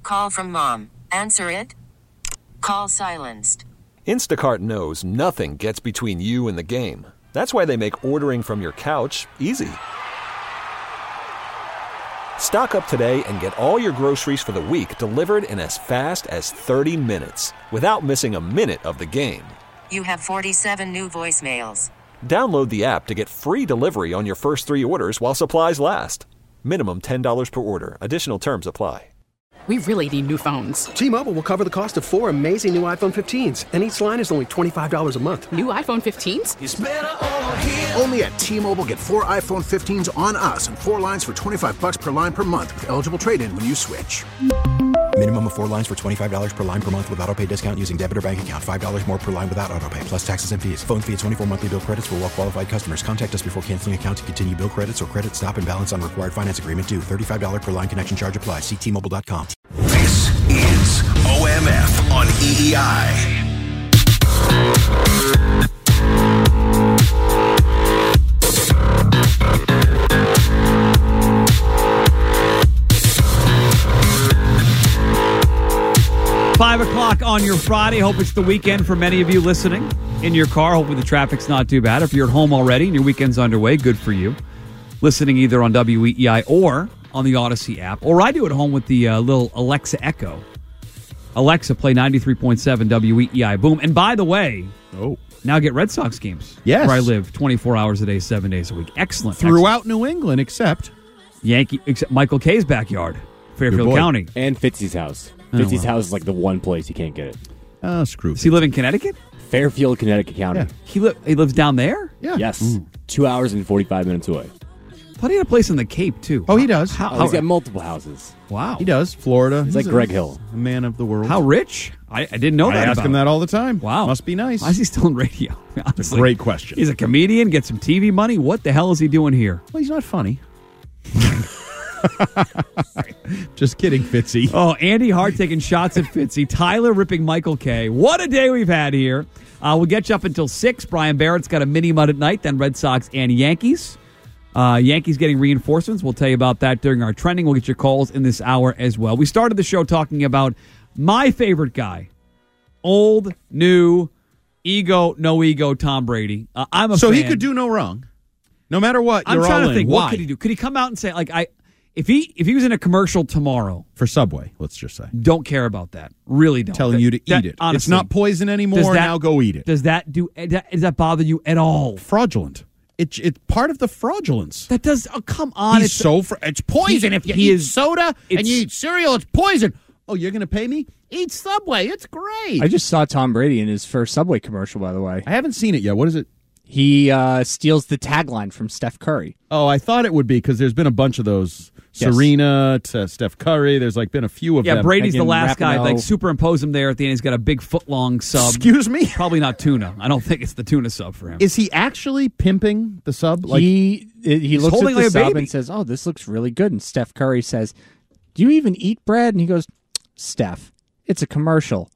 Call from mom. Answer it. Call silenced. Instacart knows nothing gets between you and the game. That's why they make ordering from your couch easy. Stock up today and get all your groceries for the week delivered in as fast as 30 minutes without missing a minute of the game. You have 47 new voicemails. Download the app to get free delivery on your first 3 orders while supplies last. Minimum $10 per order. Additional terms apply. We really need new phones. T-Mobile will cover the cost of 4 amazing new iPhone 15s, and each line is only $25 a month. New iPhone 15s? It's better over here. Only at T-Mobile, get 4 iPhone 15s on us and 4 lines for $25 per line per month with eligible trade-in when you switch. Minimum of 4 lines for $25 per line per month with autopay discount using debit or bank account. $5 more per line without autopay, plus taxes and fees. Phone fee at 24 monthly bill credits for well-qualified customers. Contact us before canceling account to continue bill credits or credit stop and balance on required finance agreement due. $35 per line connection charge applies. See T-Mobile.com. This is OMF on EEI. 5 o'clock on your Friday. Hope it's the weekend for many of you listening in your car. Hopefully the traffic's not too bad. If you're at home already and your weekend's underway, good for you. Listening either on WEEI or on the Odyssey app. Or I do at home with the little Alexa Echo. Alexa, play 93.7 WEEI. Boom. And by the way, now get Red Sox games. Yes. Where I live 24 hours a day, 7 days a week. Excellent. Throughout New England, except Michael K's backyard, Fairfield County. And Fitzy's house. Fitzy's house is like the one place you can't get it. Oh, screw. Does he live in Connecticut? Fairfield, Connecticut County. Yeah. He lives down there? Yeah. Yes. 2 hours and 45 minutes away. I thought he had a place in the Cape, too. Oh, he does. He's got multiple houses. Wow. He does. Florida. He's like Greg Hill. A man of the world. How rich? I didn't know that I ask about him that all the time. Wow. Must be nice. Why is he still in radio? Honestly, It's a great question. He's a comedian, gets some TV money. What the hell is he doing here? Well, he's not funny. Just kidding, Fitzy. Oh, Andy Hart taking shots at Fitzy. Tyler ripping Michael K. What a day we've had here. We'll get you up until 6. Brian Barrett's got a mini mud at night, then Red Sox and Yankees. Yankees getting reinforcements. We'll tell you about that during our trending. We'll get your calls in this hour as well. We started the show talking about my favorite guy. Old, new, ego, no ego, Tom Brady. I'm a So fan. he could do no wrong. No matter what, I'm you're trying all to think. in. What Why? could he do? Could he come out and say, like, if he was in a commercial tomorrow For Subway, let's just say. don't care about that. Really don't. Telling you to eat it. Honestly, It's not poison anymore. Now go eat it. Does that bother you at all? Fraudulent. It's part of the fraudulence. That does. Oh, come on. It's poison. If you eat soda and you eat cereal, it's poison. Oh, you're going to pay me? Eat Subway. It's great. I just saw Tom Brady in his first Subway commercial, by the way. I haven't seen it yet. What is it? He steals the tagline from Steph Curry. Oh, I thought it would be because there's been a bunch of those. Yes. Serena to Steph Curry. There's been a few of them. Yeah, Brady's the Megan last guy. Rapinoe. Like superimpose him there at the end. He's got a big foot-long sub. Excuse me? Probably not tuna. I don't think it's the tuna sub for him. Is he actually pimping the sub? He looks holding at the like a sub baby. and says, "Oh, this looks really good." And Steph Curry says, "Do you even eat bread?" And he goes, "Steph, it's a commercial."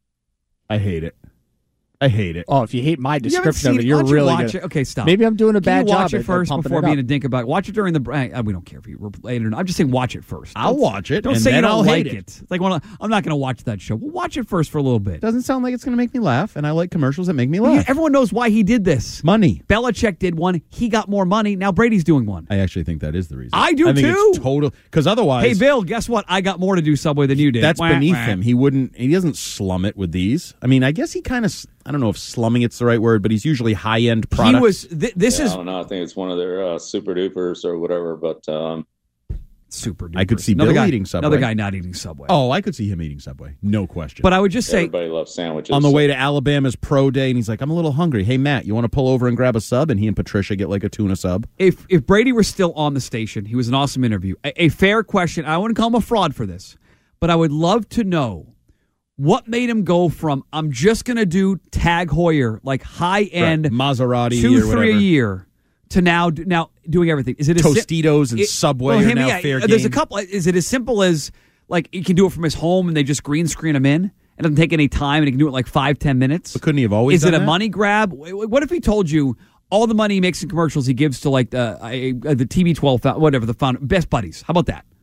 I hate it. I hate it. Oh, if you hate my You haven't description of seen it, you're really watch good. it. Okay, stop. Maybe I'm doing a Can bad you job watch it at first pumping before it being up. a dink about it. Watch it during the we don't care if you relate or not. I'm just saying watch it first. I'll watch it, Don't and say you then don't I'll like hate it. It's like, well, I'm not going to watch that show. Well, watch it first for a little bit. Doesn't sound like it's going to make me laugh, and I like commercials that make me laugh. Everyone knows why he did this. Money. Belichick did one. He got more money. Now Brady's doing one. I actually think that is the reason. I do I think too. It's total because otherwise, Hey, Bill, guess what? I got more to do Subway than you did. that's Wah, beneath wah. him. He doesn't slum it with these. I mean, I guess he kind of. I don't know if slumming it's the right word, but he's usually high end products. He was. This is I don't know. I think it's one of their super dupers or whatever. But super. I could see Another Bill guy, eating Subway. Another guy not eating Subway. Oh, I could see him eating Subway. No question. But I would just say everybody loves sandwiches. on the way to Alabama's pro day, and he's like, "I'm a little hungry. Hey, Matt, you want to pull over and grab a sub?" And he and Patricia get like a tuna sub. if Brady were still on the station, he was an awesome interview. A fair question. I wouldn't call him a fraud for this, but I would love to know what made him go from I'm just going to do Tag Heuer, like high end Maserati 2-3 or whatever. a year, to now doing everything. Is it Tostitos and Subway are now fair There's a game? couple. Is it as simple as like he can do it from his home and they just green screen him in? It doesn't take any time and he can do it in like 5-10 minutes. But couldn't he have always? Is it done a that? money grab? What if he told you all the money he makes in commercials he gives to like the TB12, whatever the founder, Best Buddies? How about that?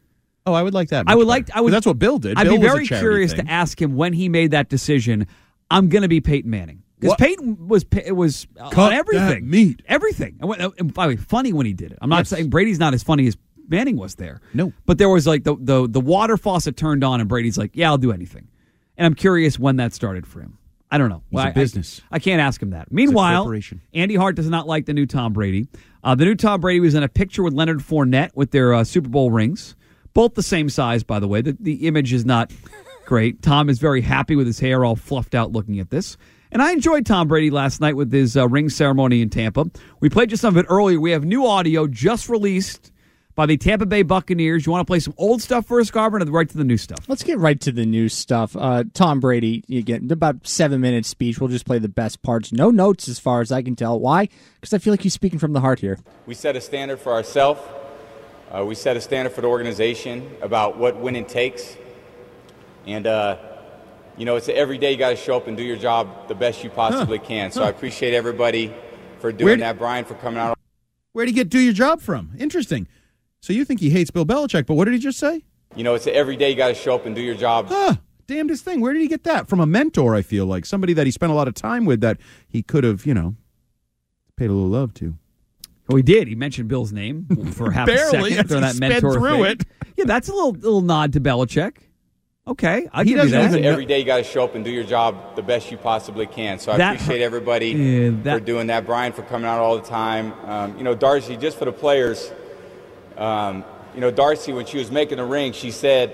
Oh, I would like that. I would like. I would. That's what Bill did. I'd Bill be was a very charity curious thing. to ask him when he made that decision. I'm going to be Peyton Manning because What? Peyton was Cut on everything. that meat. Everything. And by the way, funny when he did it. I'm not saying Brady's not as funny as Manning was there. No, but there was like the water faucet turned on, and Brady's like, "Yeah, I'll do anything." And I'm curious when that started for him. I don't know. He's a business. I can't ask him that. Meanwhile, corporation. Andy Hart does not like the new Tom Brady. The new Tom Brady was in a picture with Leonard Fournette with their Super Bowl rings. Both the same size, by the way. The image is not great. Tom is very happy with his hair all fluffed out looking at this. And I enjoyed Tom Brady last night with his ring ceremony in Tampa. We played just some of it earlier. We have new audio just released by the Tampa Bay Buccaneers. You want to play some old stuff first, Garvin, or right to the new stuff? Let's get right to the new stuff. Tom Brady, you get about 7-minute speech. We'll just play the best parts. No notes as far as I can tell. Why? Because I feel like he's speaking from the heart here. We set a standard for ourselves. We set a standard for the organization about what winning takes. And, it's every day you got to show up and do your job the best you possibly can. So I appreciate everybody for doing that. Brian, for coming out. Where'd he do your job from? Interesting. So you think he hates Bill Belichick, but what did he just say? It's every day you got to show up and do your job. Damnedest thing. Where did he get that? From a mentor, I feel like. Somebody that he spent a lot of time with that he could have, paid a little love to. Well, he did. He mentioned Bill's name for half a second during that mentor through thing. it. Yeah, that's a little nod to Belichick. Okay, I'll give you that. Every day you got to show up and do your job the best you possibly can. So I appreciate everybody for doing that. Brian, for coming out all the time. Darcy, just for the players, Darcy, when she was making the ring, she said,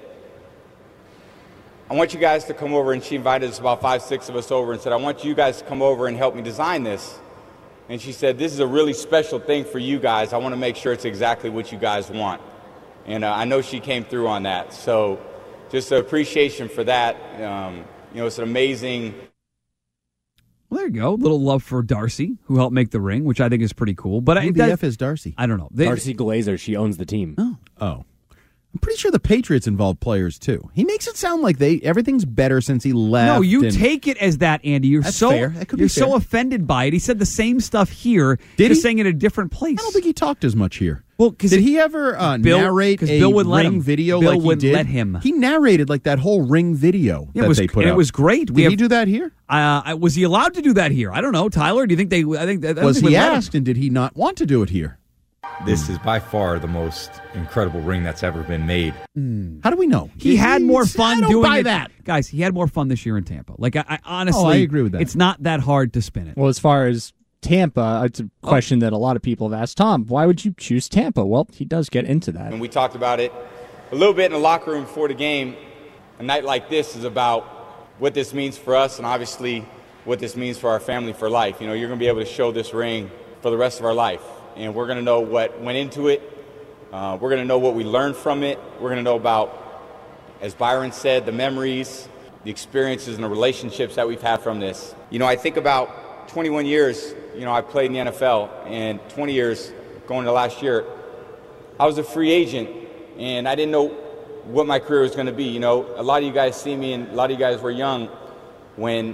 I want you guys to come over, and she invited us about 5-6 of us over and said, I want you guys to come over and help me design this. And she said, this is a really special thing for you guys. I want to make sure it's exactly what you guys want. And I know she came through on that. So just an appreciation for that. It's an amazing. Well, there you go. A little love for Darcy, who helped make the ring, which I think is pretty cool. But Who the F is Darcy? I don't know. Darcy Glazer. She owns the team. Oh. I'm pretty sure the Patriots involve players, too. He makes it sound like everything's better since he left. No, you take it as that, Andy. That's fair. That could be you're fair. so offended by it. He said the same stuff here, Did just he? saying in a different place. I don't think he talked as much here. Well, did he ever narrate a Bill would let ring him. video Bill like he wouldn't did? let him. He narrated like that whole ring video that they put out. It was great. Did he do that here? Was he allowed to do that here? I don't know. Tyler, do you think they? I think Was he asked, and did he not want to do it here? This is by far the most incredible ring that's ever been made. How do we know? He had more fun I don't doing buy it. that. Guys, he had more fun this year in Tampa. Like, I honestly, I agree with that. It's not that hard to spin it. Well, as far as Tampa, it's a question that a lot of people have asked. Tom, why would you choose Tampa? Well, he does get into that. And we talked about it a little bit in the locker room before the game. A night like this is about what this means for us and obviously what this means for our family for life. You're going to be able to show this ring for the rest of our life. And we're going to know what went into it. We're going to know what we learned from it. We're going to know about, as Byron said, the memories, the experiences, and the relationships that we've had from this. I think about 21 years, I played in the NFL, and 20 years going to last year, I was a free agent, and I didn't know what my career was going to be. A lot of you guys see me, and a lot of you guys were young when,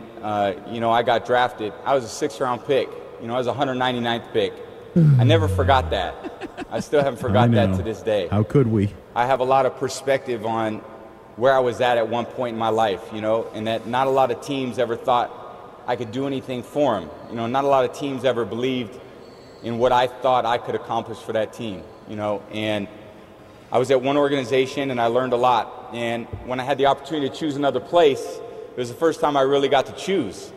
I got drafted. I was a 6th-round pick. I was a 199th pick. I never forgot that. I still haven't forgot that to this day. How could we? I have a lot of perspective on where I was at one point in my life, and that not a lot of teams ever thought I could do anything for them. Not a lot of teams ever believed in what I thought I could accomplish for that team, and I was at one organization and I learned a lot. And when I had the opportunity to choose another place, it was the first time I really got to choose.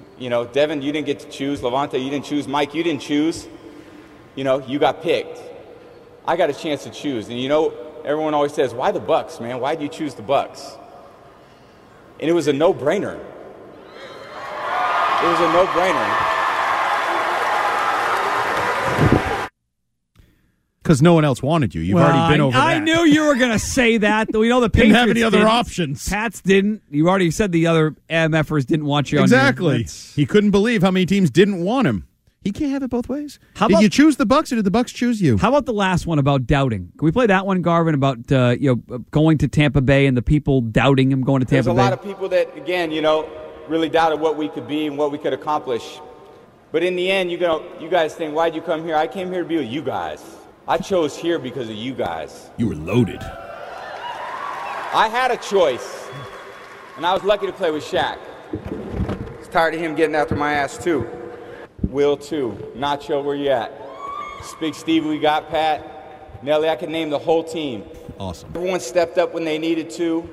Devin, you didn't get to choose. Levante, you didn't choose. Mike, you didn't choose. You got picked. I got a chance to choose. And everyone always says, why the Bucs, man? Why did you choose the Bucs? And it was a no-brainer. It was a no-brainer. Because no one else wanted you. You've already been over that. I knew you were going to say that. We know the Patriots didn't have any other options. Pats didn't. You already said the other MFers didn't want you Exactly. on your He couldn't believe how many teams didn't want him. He can't have it both ways. Did you choose the Bucs, or did the Bucs choose you? How about the last one about doubting? Can we play that one, Garvin, about going to Tampa Bay and the people doubting him going to Tampa Bay? There's a lot of people that, again, really doubted what we could be and what we could accomplish. But in the end, you guys think, why'd you come here? I came here to be with you guys. I chose here because of you guys. You were loaded. I had a choice, and I was lucky to play with Shaq. I was tired of him getting after my ass, too. Will, too. Nacho, where you at? Big Steve, we got Pat. Nelly, I can name the whole team. Awesome. Everyone stepped up when they needed to.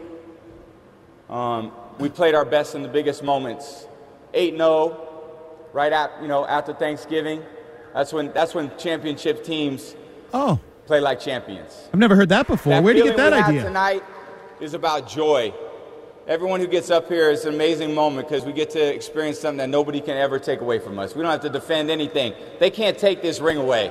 We played our best in the biggest moments. 8-0, right after Thanksgiving. That's when championship teams play like champions. I've never heard that before. Where'd you get that idea? Tonight is about joy. Everyone who gets up here is an amazing moment because we get to experience something that nobody can ever take away from us. We don't have to defend anything. They can't take this ring away.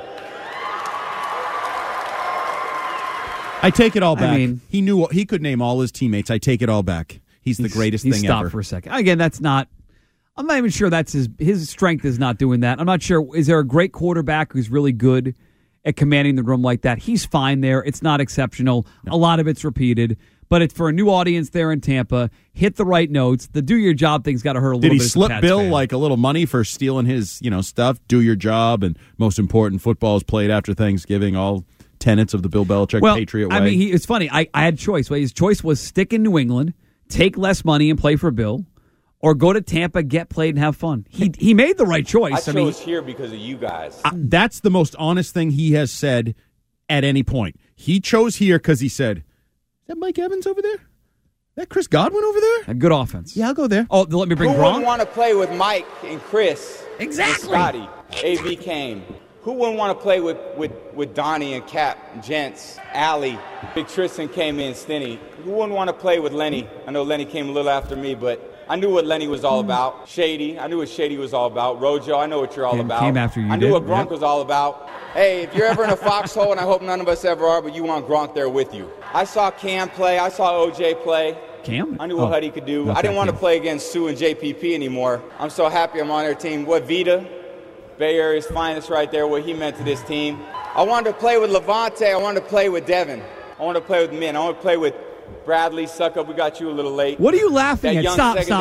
I take it all back. I mean, he knew he could name all his teammates. I take it all back. He's the greatest thing stopped ever. For a second. Again, I'm not even sure that's his strength is not doing that. I'm not sure. Is there a great quarterback who's really good at commanding the room like that? He's fine there. It's not exceptional. No. A lot of it's repeated. But it's for a new audience there in Tampa. Hit the right notes. The do your job thing's got to hurt a little bit. Did he slip Bill like a little money for stealing his stuff? Do your job, and most important, football is played after Thanksgiving. All tenets of the Bill Belichick Patriot way. I mean, it's funny. I had choice. His choice was stick in New England, take less money and play for Bill, or go to Tampa, get played, and have fun. He made the right choice. I chose here because of you guys. That's the most honest thing he has said at any point. He chose here because he said, "Is that Mike Evans over there? Is that Chris Godwin over there? A good offense. Yeah, I'll go there." Oh, let me bring Who Gronk. wouldn't want to play with Mike and Chris? Exactly. And Scotty, A.B. Kane. Who wouldn't want to play with Donnie and Cap, Gents, Allie, Big Tristan came in, Stinny. Who wouldn't want to play with Lenny? I know Lenny came a little after me, but I knew what Lenny was all about. Shady, I knew what Shady was all about. Rojo, I know what you're all about. Came after you. I knew what Gronk was all about. Hey, if you're ever in a foxhole, and I hope none of us ever are, but you want Gronk there with you. I saw Cam play. I saw OJ play. Cam? I knew what Huddy could do. I didn't want to play against Sue and JPP anymore. I'm so happy I'm on their team. What Vita, Bay Area's finest right there, what he meant to this team. I wanted to play with Levante. I wanted to play with Devin. I wanted to play with Min. I want to play with Bradley. Suck up. We got you a little late. What are you laughing that at?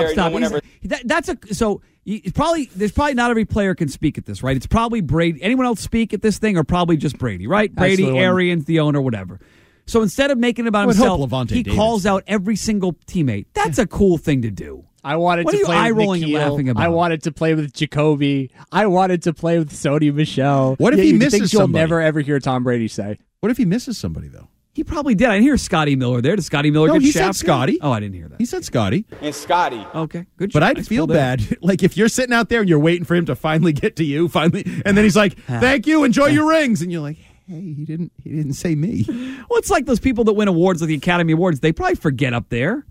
Stop. There's probably not every player can speak at this, right? It's probably Brady. Anyone else speak at this thing, or probably just Brady, right? Brady, Arians, the owner, whatever. So instead of making it about himself, he calls out every single teammate. That's a cool thing to do. I wanted what to play with eye-rolling and laughing about? I wanted to play with Jacoby. I wanted to play with Sony Michel. What if he misses things you'll somebody? never ever hear Tom Brady say. What if he misses somebody though? He probably did. I didn't hear Scotty Miller there. Did Scotty Miller get he shafted? said Scotty. Oh, I didn't hear that. He said Scotty. And Scotty. Okay, good. But I'd feel bad, like if you're sitting out there and you're waiting for him to finally get to you, and then he's like, "Thank you, enjoy your rings," and you're like, "Hey, he didn't say me." Well, it's like those people that win awards, like the Academy Awards. They probably forget up there.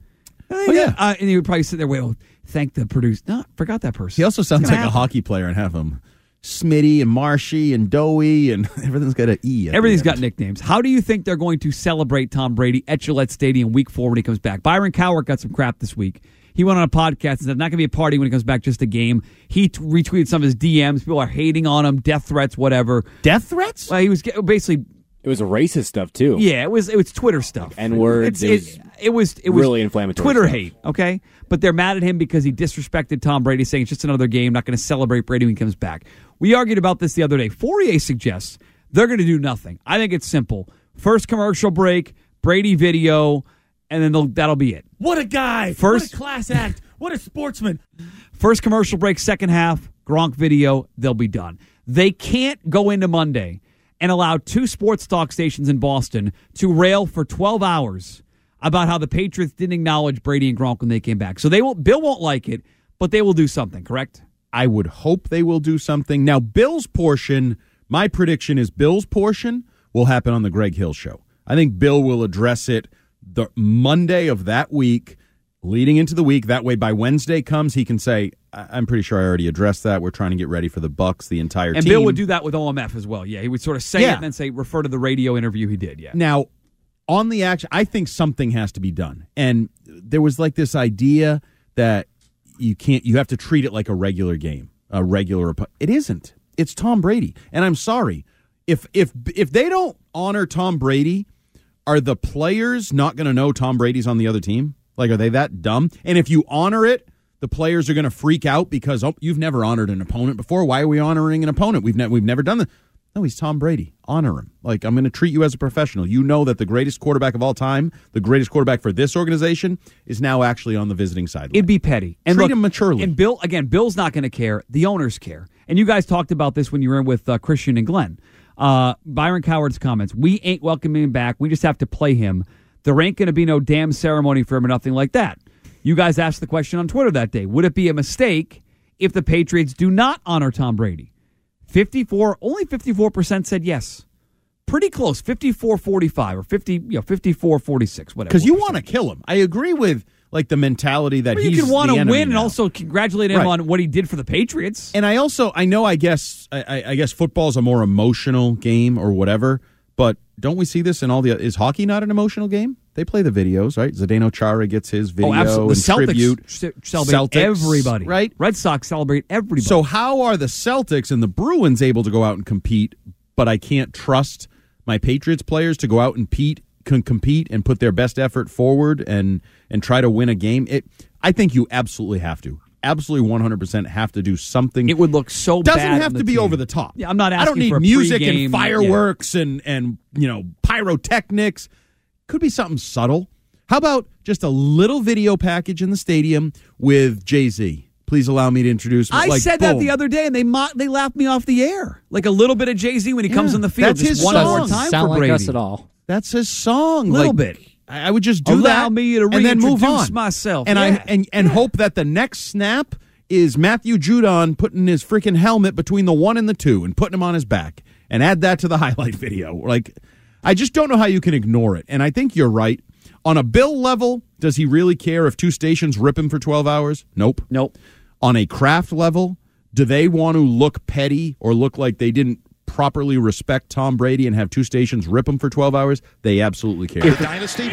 And you would probably sit there, wait, thank the producer. No, forgot that person. He also sounds like a hockey player and have him. Smitty and Marshy and Dowie and everything's got an E. Everything's got nicknames. How do you think they're going to celebrate Tom Brady at Gillette Stadium Week 4 when he comes back? Byron Cowart got some crap this week. He went on a podcast and said, not going to be a party when he comes back, just a game. He retweeted some of his DMs. People are hating on him, death threats, whatever. Death threats? Well, he was basically... It was racist stuff, too. Yeah, it was Twitter stuff. N-words. It was really inflammatory Twitter stuff. hate, okay? But they're mad at him because he disrespected Tom Brady, saying it's just another game, not going to celebrate Brady when he comes back. We argued about this the other day. Fourier suggests they're going to do nothing. I think it's simple. First commercial break, Brady video, and then that'll be it. What a guy. What a class act. What a sportsman. First commercial break, second half, Gronk video, they'll be done. They can't go into Monday and allow 2 sports talk stations in Boston to rail for 12 hours about how the Patriots didn't acknowledge Brady and Gronk when they came back. So Bill won't like it, but they will do something, correct? I would hope they will do something. Now, Bill's portion, my prediction is Bill's portion will happen on the Greg Hill Show. I think Bill will address it the Monday of that week, leading into the week. That way, by Wednesday comes, he can say, I'm pretty sure I already addressed that. We're trying to get ready for the Bucs, the entire team. And Bill would do that with OMF as well. Yeah, he would sort of say it and then say, refer to the radio interview he did. Yeah. Now, on the action, I think something has to be done. And there was like this idea that you have to treat it like a regular game, a regular opponent. It isn't. It's Tom Brady. And I'm sorry. If they don't honor Tom Brady, are the players not going to know Tom Brady's on the other team? Like, are they that dumb? And if you honor it, the players are going to freak out because, you've never honored an opponent before. Why are we honoring an opponent? We've never done that. No, he's Tom Brady. Honor him. Like, I'm going to treat you as a professional. You know that the greatest quarterback of all time, the greatest quarterback for this organization, is now actually on the visiting sideline. It'd be petty. And treat look, him maturely. And Bill's not going to care. The owners care. And you guys talked about this when you were in with Christian and Glenn. Byron Coward's comments. We ain't welcoming him back. We just have to play him. There ain't going to be no damn ceremony for him or nothing like that. You guys asked the question on Twitter that day. Would it be a mistake if the Patriots do not honor Tom Brady? Only 54% said yes. Pretty close, 54-45 or 54-46, whatever. Because you want to kill him. I agree with like the mentality that you he's can want the to enemy win and now. also congratulate him Right. on what he did for the Patriots. And I guess football's a more emotional game or whatever, but don't we see this in all the? Is hockey not an emotional game? They play the videos, right? Zdeno Chara gets his video absolutely. and The Celtics tribute. celebrate everybody. Right? Red Sox celebrate everybody. So how are the Celtics and the Bruins able to go out and compete, but I can't trust my Patriots players to go out and compete and put their best effort forward and try to win a game? I think you absolutely have to. Absolutely 100% have to do something. It would look so Doesn't bad. have to be over the top. Yeah, I'm not asking I don't need for a music pregame, and fireworks and pyrotechnics. Could be something subtle. How about just a little video package in the stadium with Jay-Z? Please allow me to introduce. I said that the other day, and they laughed me off the air. Like a little bit of Jay-Z when he comes on the field. That's just his one song. more time Sound for like Brady. us at all. That's his song. A little Like, bit. I would just do Allow that me to and then move reintroduce on myself. And Yeah. and hope that the next snap is Matthew Judon putting his freaking helmet between the 1 and the 2 and putting him on his back and add that to the highlight video. Like, I just don't know how you can ignore it. And I think you're right. On a Bill level, does he really care if 2 stations rip him for 12 hours? Nope. On a Kraft level, do they want to look petty or look like they didn't properly respect Tom Brady and have 2 stations rip him for 12 hours? They absolutely care. Dynasty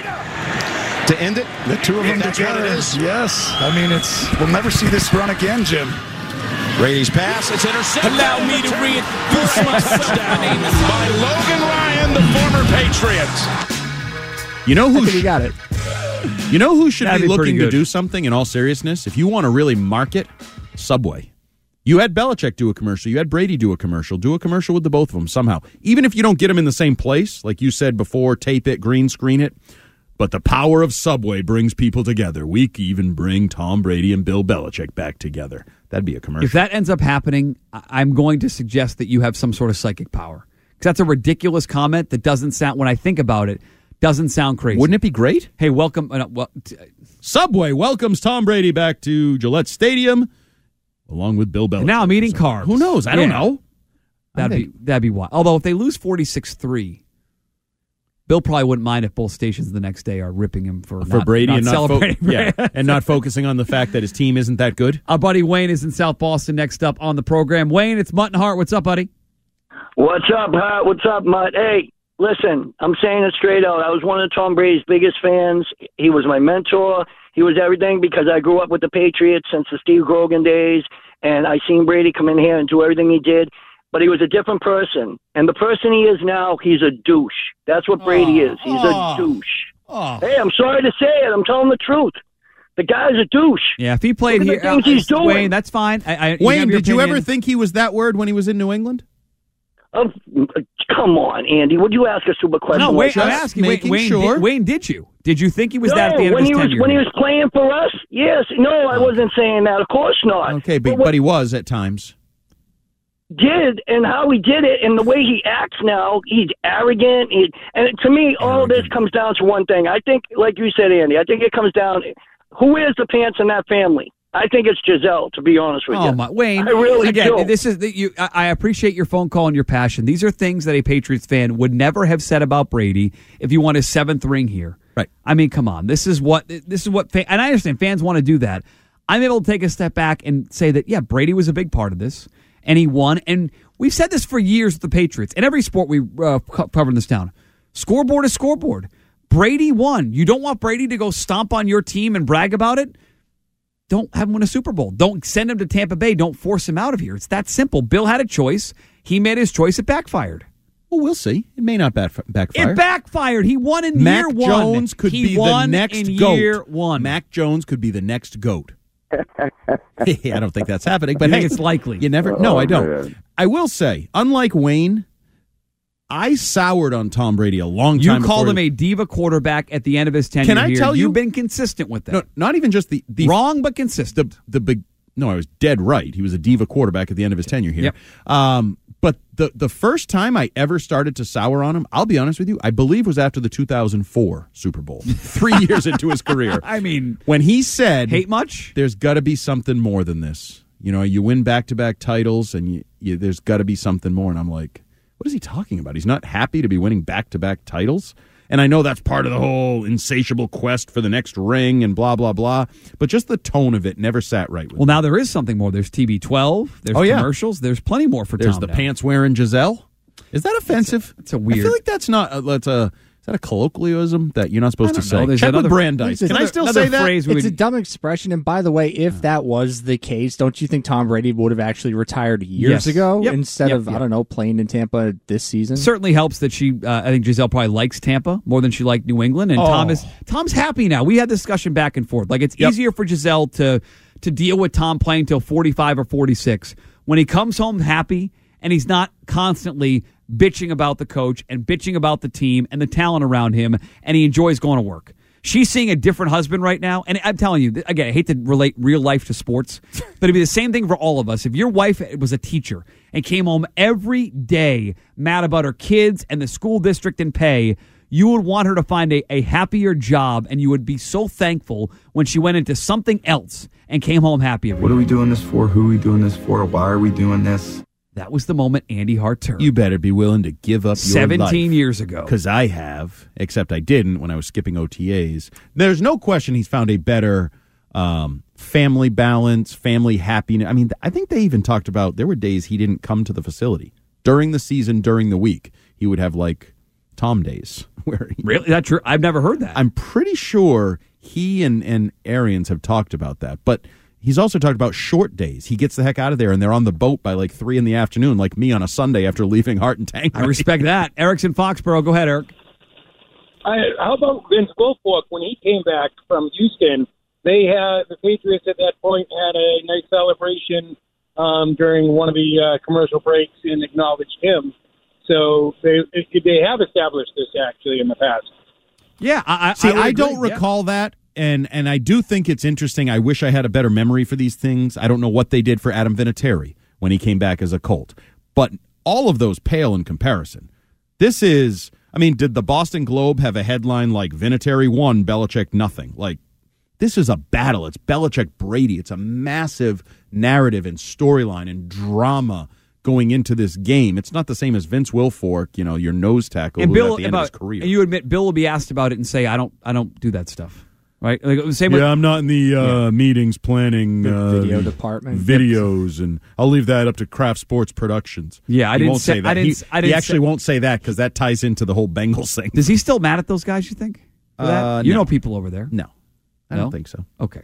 to end it. The two of them together. Yes. I mean, we'll never see this run again, Jim. Brady's pass. It's intercepted. Allow me to reintroduce myself. By Logan Ryan, the former Patriot. You know who? I think he got it. You know who should That'd be be pretty looking to good. do something in all seriousness? If you want to really market, Subway. You had Belichick do a commercial. You had Brady do a commercial. Do a commercial with the both of them somehow. Even if you don't get them in the same place, like you said before, tape it, green screen it. But the power of Subway brings people together. We could even bring Tom Brady and Bill Belichick back together. That'd be a commercial. If that ends up happening, I'm going to suggest that you have some sort of psychic power. Because that's a ridiculous comment that doesn't sound, when I think about it, doesn't sound crazy. Wouldn't it be great? Hey, welcome. Subway welcomes Tom Brady back to Gillette Stadium, along with Bill Belichick. Now I'm eating carbs. Who knows? I don't know. That'd be wild. Although if they lose 46-3, Bill probably wouldn't mind if both stations the next day are ripping him for Brady not and not celebrating. and not focusing on the fact that his team isn't that good. Our buddy Wayne is in South Boston next up on the program. Wayne, it's Mutt and Hart. What's up, buddy? What's up, Hart? What's up, Mutt? Hey, listen, I'm saying it straight out. I was one of Tom Brady's biggest fans. He was my mentor. He was everything because I grew up with the Patriots since the Steve Grogan days, and I seen Brady come in here and do everything he did. But he was a different person. And the person he is now, he's a douche. That's what Brady is. He's a douche. Hey, I'm sorry to say it. I'm telling the truth. The guy's a douche. Yeah, if he played Look here, at the things he's doing. Wayne, that's fine. Wayne, did you ever think he was that word when he was in New England? Come on, Andy. Would you ask a super question? No, like Wayne, I'm that? asking. Wayne, did you? Did you think he was that at the end when of his tenure? when he was playing for us? Yes. No, I wasn't saying that. Of course not. Okay, but he was at times. Did and how he did it and the way he acts now, he's arrogant. And to me, all this comes down to one thing. I think, like you said, Andy, I think it comes down, who wears the pants in that family? I think it's Giselle, to be honest with you. Oh my, Wayne! I really again, do. this is I appreciate your phone call and your passion. These are things that a Patriots fan would never have said about Brady if you won his 7th ring here. Right? I mean, come on. This is what and I understand fans want to do that. I'm able to take a step back and say that Brady was a big part of this, and he won. And we've said this for years with the Patriots. In every sport we cover in this town, scoreboard is scoreboard. Brady won. You don't want Brady to go stomp on your team and brag about it? Don't have him win a Super Bowl. Don't send him to Tampa Bay. Don't force him out of here. It's that simple. Bill had a choice. He made his choice. It backfired. Well, we'll see. It may not backfire. It backfired. He won in Mac year one. Jones could he be the won next in GOAT. Year one. Mac Jones could be the next GOAT. I don't think that's happening, but You think hey, it's likely? You never. No, I don't. I will say, unlike Wayne, I soured on Tom Brady a long time. You called before him a diva quarterback at the end of his tenure. Can I tell you? You've been consistent with that. No, not even just the wrong, but consistent. The big. No, I was dead right. He was a diva quarterback at the end of his tenure here. Yep. But the first time I ever started to sour on him, I'll be honest with you, I believe was after the 2004 Super Bowl, 3 years into his career. I mean, when he said, "Hate much? There's got to be something more than this. You know, you win back-to-back titles, and there's got to be something more." And I'm like, what is he talking about? He's not happy to be winning back-to-back titles? And I know that's part of the whole insatiable quest for the next ring and blah, blah, blah. But just the tone of it never sat right with me. Now there is something more. There's TB12. There's commercials. There's plenty more for Tom. There's the pants-wearing Giselle. Is that offensive? It's a weird. I feel like that's not. Is that a colloquialism that you're not supposed to say? There's Check with another Brandeis. Can I still say that? It's a dumb expression. And by the way, if that was the case, don't you think Tom Brady would have actually retired years ago instead of, I don't know, playing in Tampa this season? Certainly helps that she, I think Giselle probably likes Tampa more than she liked New England. And Tom's happy now. We had this discussion back and forth. Like, it's easier for Giselle to deal with Tom playing till 45 or 46. When he comes home happy and he's not constantly bitching about the coach and bitching about the team and the talent around him, and he enjoys going to work. She's seeing a different husband right now, and I'm telling you, again, I hate to relate real life to sports, but it'd be the same thing for all of us. If your wife was a teacher and came home every day mad about her kids and the school district and pay, you would want her to find a happier job, and you would be so thankful when she went into something else and came home happy. What are we doing this for? Who are we doing this for? Why are we doing this? That was the moment Andy Hart turned. You better be willing to give up your 17 years ago. Because I have, except I didn't when I was skipping OTAs. There's no question he's found a better family balance, family happiness. I mean, I think they even talked about there were days he didn't come to the facility. During the season, during the week, he would have like Tom days. Really? That's true? I've never heard that. I'm pretty sure he and Arians have talked about that. But he's also talked about short days. He gets the heck out of there, and they're on the boat by like 3 p.m, like me on a Sunday after leaving Hart and Tank. I respect that. Eric's in Foxborough. Go ahead, Eric. How about Vince Wilfork when he came back from Houston? The Patriots at that point had a nice celebration during one of the commercial breaks and acknowledged him. So they have established this actually in the past. Yeah, I don't recall that. And I do think it's interesting. I wish I had a better memory for these things. I don't know what they did for Adam Vinatieri when he came back as a Colt. But all of those pale in comparison. This is, I mean, did the Boston Globe have a headline like Vinatieri won, Belichick nothing? Like, this is a battle. It's Belichick-Brady. It's a massive narrative and storyline and drama going into this game. It's not the same as Vince Wilfork, your nose tackle and Bill, at the end of his career. And you admit Bill will be asked about it and say, I don't do that stuff. Right? Like, same I'm not in the meetings planning video department videos, and I'll leave that up to Kraft Sports Productions. Yeah, I didn't say that. He actually won't say that because that ties into the whole Bengals thing. Is he still mad at those guys, you think? You know people over there. No. I don't think so. Okay.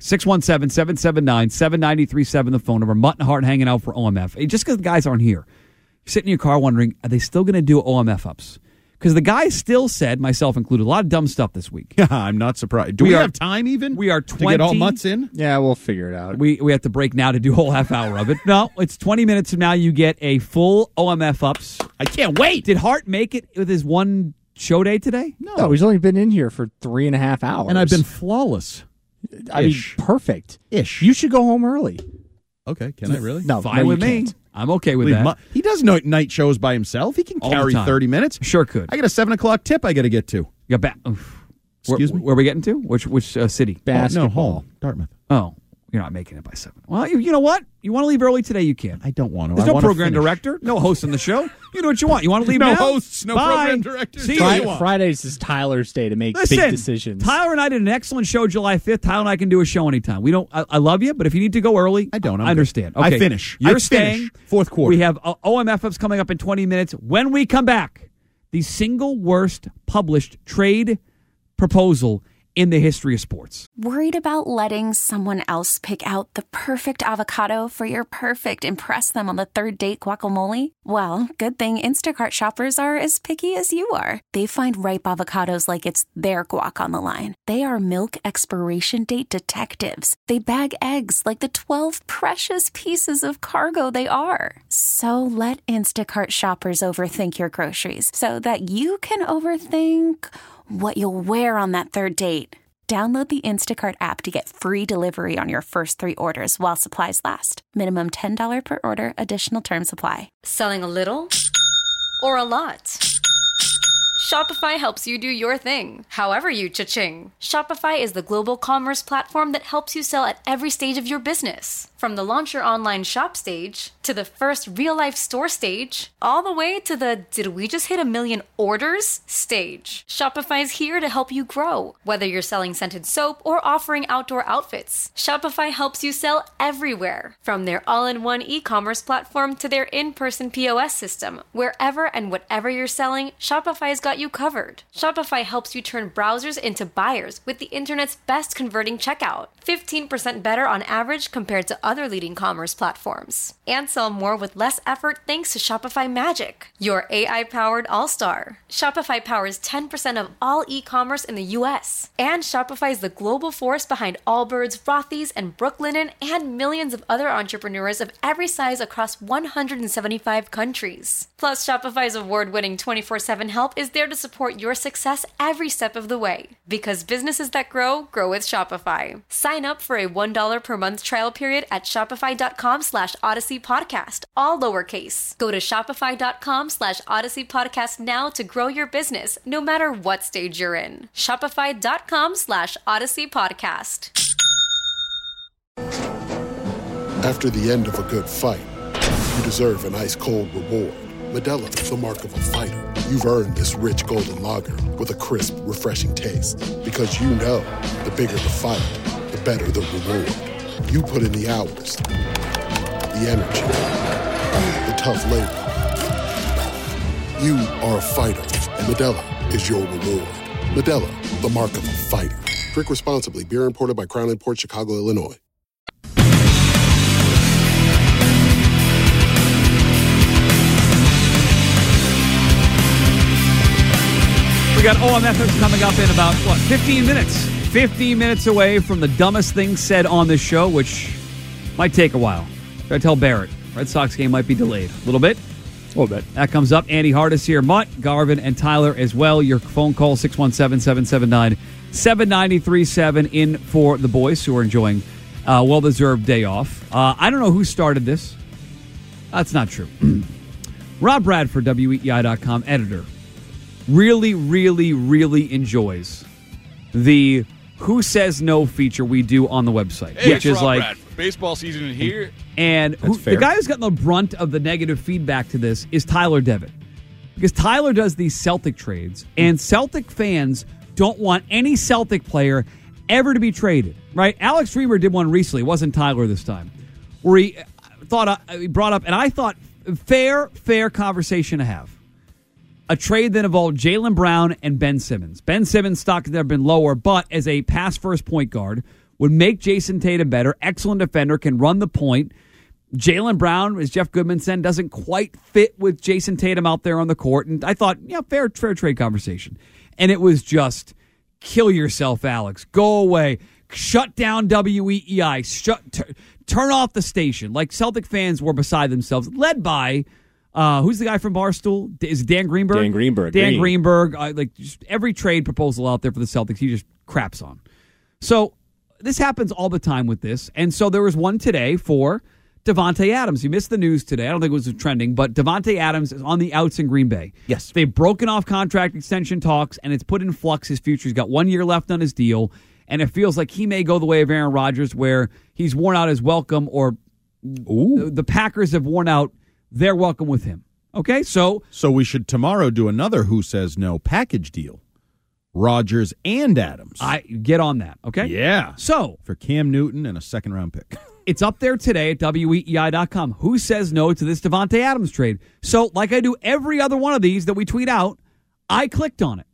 617-779-7937, the phone number. Mutt and Hart hanging out for OMF. Just because the guys aren't here. You're sitting in your car wondering, are they still going to do OMF ups? Because the guys still said, myself included, a lot of dumb stuff this week. Yeah, I'm not surprised. Do we have time even? We are 20. To get all mutts in? Yeah, we'll figure it out. We have to break now to do a whole half hour of it. No, it's 20 minutes from now. You get a full OMF ups. I can't wait. Did Hart make it with his one show day today? No, he's only been in here for 3.5 hours. And I've been flawless. I mean, perfect. Ish. You should go home early. Okay, can I really? No, fine with me. I'm okay with that. He does night shows by himself. He can carry 30 minutes. Sure could. I got a 7 o'clock tip I got to get to. You got Excuse me? Where are we getting to? Which city? Basketball. Hall. Dartmouth. Oh, you're not making it by 7. Well, you know what? You want to leave early today, you can. I don't want to. There's no program director, no host on the show. You know what you want. You want to leave no now? hosts, no Bye. program director. See you. Fridays is Tyler's day to make big decisions. Tyler and I did an excellent show July 5th. Tyler and I can do a show anytime. We don't. I love you, but if you need to go early, I don't. I understand. Okay. I finish. You're staying. Fourth quarter. We have OMF ups coming up in 20 minutes. When we come back, the single worst published trade proposal in the history of sports. Worried about letting someone else pick out the perfect avocado for your perfect impress them on the third date guacamole? Well, good thing Instacart shoppers are as picky as you are. They find ripe avocados like it's their guac on the line. They are milk expiration date detectives. They bag eggs like the 12 precious pieces of cargo they are. So let Instacart shoppers overthink your groceries so that you can overthink what you'll wear on that third date. Download the Instacart app to get free delivery on your first 3 orders while supplies last. Minimum $10 per order. Additional terms apply. Selling a little or a lot? Shopify helps you do your thing, however you cha-ching. Shopify is the global commerce platform that helps you sell at every stage of your business. From the launch your online shop stage, to the first real-life store stage, all the way to the did we just hit 1 million orders stage. Shopify's here to help you grow. Whether you're selling scented soap or offering outdoor outfits, Shopify helps you sell everywhere. From their all-in-one e-commerce platform to their in-person POS system, wherever and whatever you're selling, Shopify's got you covered. Shopify helps you turn browsers into buyers with the internet's best converting checkout. 15% better on average compared to other leading commerce platforms. And sell more with less effort thanks to Shopify Magic, your AI-powered all-star. Shopify powers 10% of all e-commerce in the U.S. And Shopify is the global force behind Allbirds, Rothy's, and Brooklinen, and millions of other entrepreneurs of every size across 175 countries. Plus, Shopify's award-winning 24/7 help is there to support your success every step of the way. Because businesses that grow with Shopify. Sign up for a $1 per month trial period at shopify.com/Odyssey Podcast, all lowercase. Go to shopify.com/Odyssey Podcast now to grow your business, no matter what stage you're in. Shopify.com/Odyssey Podcast. After the end of a good fight, you deserve an ice-cold reward. Modelo is the mark of a fighter. You've earned this rich golden lager with a crisp, refreshing taste. Because you know, the bigger the fight, the better the reward. You put in the hours, the energy, the tough labor. You are a fighter, and Modelo is your reward. Modelo, the mark of a fighter. Drink responsibly. Beer imported by Crown Imports, Chicago, Illinois. We got OMFM coming up in about, 15 minutes? 15 minutes away from the dumbest thing said on this show, which might take a while. Gotta tell Barrett, Red Sox game might be delayed. A little bit? A little bit. That comes up. Andy Hardis here. Mutt, Garvin, and Tyler as well. Your phone call, 617-779-7937 in for the boys who are enjoying a well-deserved day off. I don't know who started this. That's not true. Rob Bradford, WEEI.com editor, really enjoys the Who Says No feature we do on the website, Hey, which is Rob like Bradford. Baseball season in here. And the guy who's gotten the brunt of the negative feedback to this is Tyler Devitt, because Tyler does these Celtic trades, and Celtic fans don't want any Celtic player ever to be traded. Right? Alex Reamer did one recently. It wasn't Tyler this time, where he brought up, and I thought fair conversation to have. A trade that involved Jaylen Brown and Ben Simmons. Ben Simmons' stock has never been lower, but as a pass-first point guard, would make Jason Tatum better. Excellent defender, can run the point. Jaylen Brown, as Jeff Goodman said, doesn't quite fit with Jason Tatum out there on the court. And I thought, fair trade conversation. And it was just, kill yourself, Alex. Go away. Shut down WEEI. Turn off the station. Like, Celtic fans were beside themselves, led by... who's the guy from Barstool? Is it Dan Greenberg? Dan Greenberg. Just every trade proposal out there for the Celtics, he just craps on. So this happens all the time with this. And so there was one today for Davante Adams. You missed the news today. I don't think it was trending, but Davante Adams is on the outs in Green Bay. Yes. They've broken off contract extension talks, and it's put in flux his future. He's got 1 year left on his deal, and it feels like he may go the way of Aaron Rodgers, where he's worn out his welcome, or the Packers have worn out their welcome with him. Okay, so we should tomorrow do another Who Says No package deal. Rodgers and Adams. I get on that, okay? Yeah. So for Cam Newton and a second-round pick. It's up there today at WEEI.com. Who says no to this Davante Adams trade? So like I do every other one of these that we tweet out, I clicked on it.